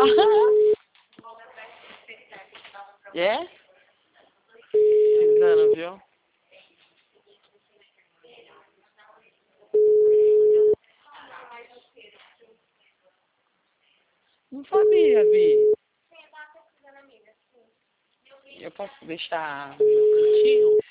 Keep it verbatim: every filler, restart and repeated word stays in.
É? Precisando, viu? Não sabia, Vi. Eu posso deixar no meu cantinho?